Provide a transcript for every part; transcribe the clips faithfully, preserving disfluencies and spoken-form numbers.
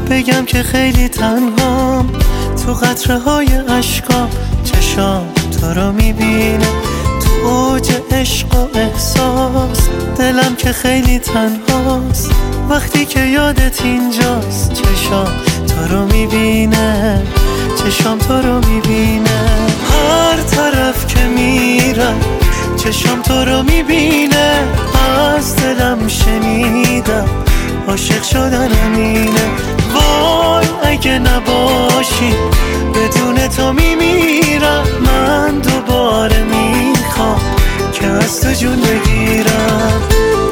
بگم که خیلی تنهام، تو قطره های اشکام چشام تو رو میبینه، تو اوج عشق و احساس دلم که خیلی تنهاست، وقتی که یادت اینجاست چشام تو رو میبینه، چشام تو رو میبینه. هر طرف که میرم چشام تو رو میبینه، از دلم شنیدم عاشق شدنم اینه. وای اگه نباشی بدون تو میمیرم، من دوباره میخوام که از تو جون بگیرم.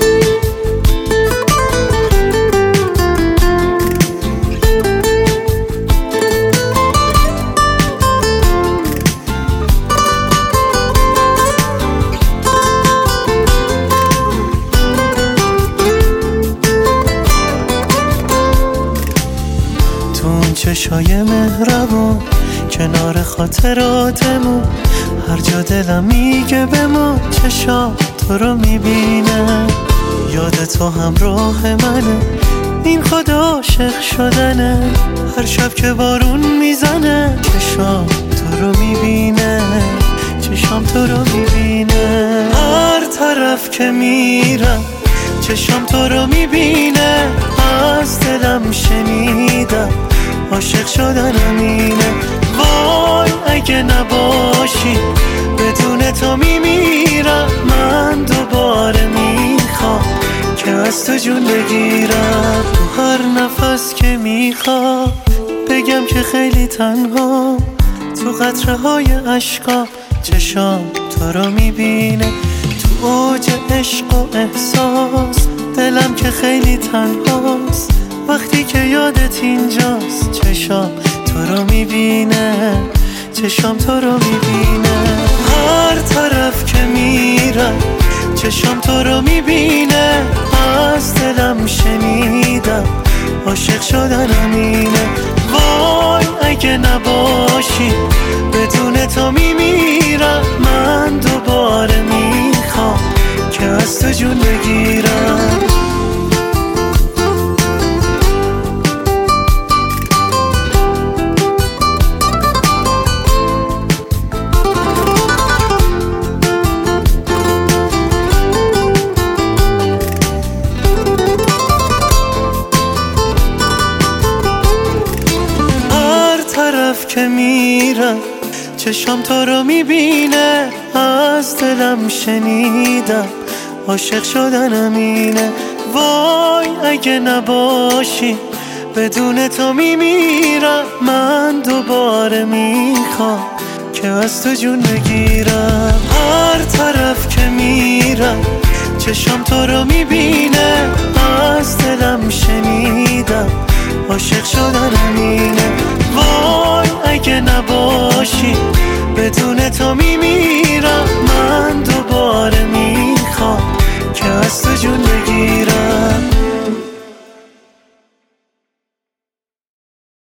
چشای مهربون کنار خاطراتمون، هر جا دلم میگه بمون چشام تو رو میبینه، یاد تو همراه منه، این خود عاشق شدنه. هر شب که بارون میزنه چشام تو رو میبینه، چشام تو رو میبینه. هر طرف که میرم چشام تو رو میبینه، از دلم شنیدم عاشق شدنم اینه. وای اگه نباشی بدون تو میمیرم، من دوباره میخوام که از تو جون بگیرم. تو هر نفس که میخوام بگم که خیلی تنها، تو قطره های اشکام چشام تو رو میبینه، تو اوج عشق و احساس دلم که خیلی تنهاست، وقتی که یادت اینجاست چشام تو رو میبینه، چشام تو رو میبینه. هر طرف که میرم چشام تو رو میبینه، از دلم شنیدم عاشق شدنم اینه. وای اگه نباشی بدون تو میمیرم، من دوباره میخوام که از تو جون بگیرم. طرف که میرم چشام تو رو میبینه، از دلم شنیدم عاشق شدنم اینه. وای اگه نباشی بدون تو میمیرم، من دوباره میخوام که از تو جون بگیرم. هر طرف که میرم چشام تو رو میبینه، از دلم شنیدم عاشق شدنم اینه. وای اگه نباشی بدون تو میمیرم، من دوباره میخوام که از تو جون بگیرم.